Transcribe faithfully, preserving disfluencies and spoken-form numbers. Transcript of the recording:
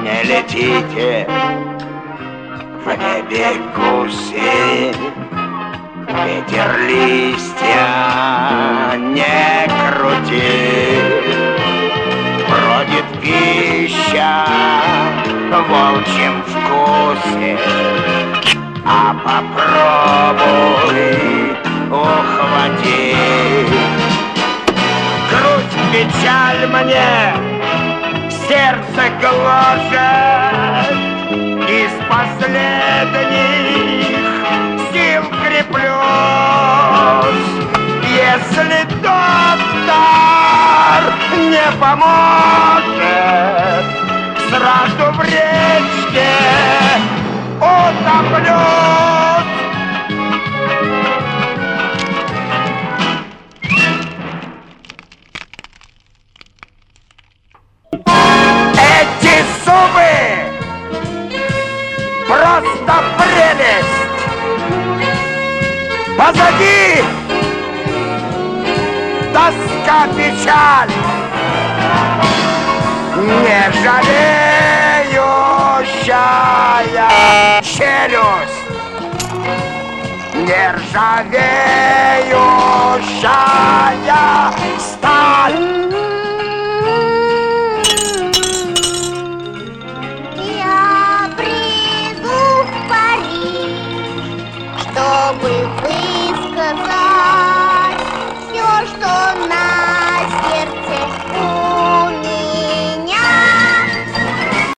не летите, в небе гуси, ветер листья не крути, бродит пища в волчьем вкусе, а попробуй ухвати. Грусть, печаль мне сердце гложет, из последних сил креплюсь. Если доктор не поможет, сразу в речке утоплюсь. Эти зубы просто прелесть. Позади тоска, печаль, не жалеющая челюсть, нержавеющая сталь. Чтобы высказать